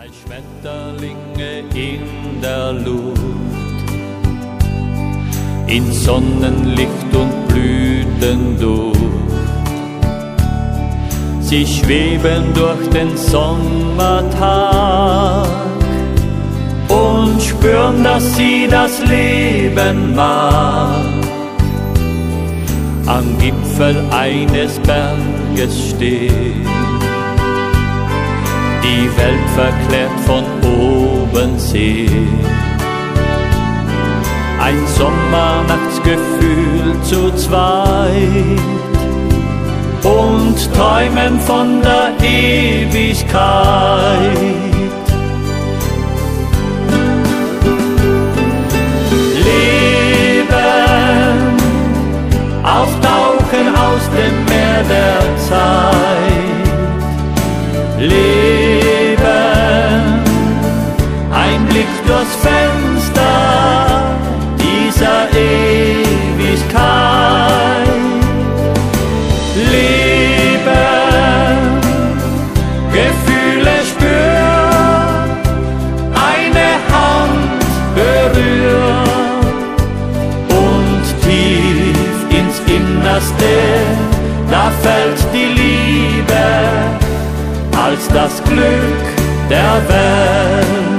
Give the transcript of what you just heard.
Als Schmetterlinge in der Luft, in Sonnenlicht und Blütenduft. Sie schweben durch den Sommertag und spüren, dass sie das Leben mag. Am Gipfel eines Berges steht, die Welt verklärt von oben sieht. Ein Sommernachtsgefühl zu zweit und träumen von der Ewigkeit. Leben, auftauchen aus dem Meer der Zeit. Leben, ein Blick durchs Fenster dieser Ewigkeit. Leben, Gefühle spüren, eine Hand berühren und tief ins Innerste, da fällt die Liebe als das Glück der Welt.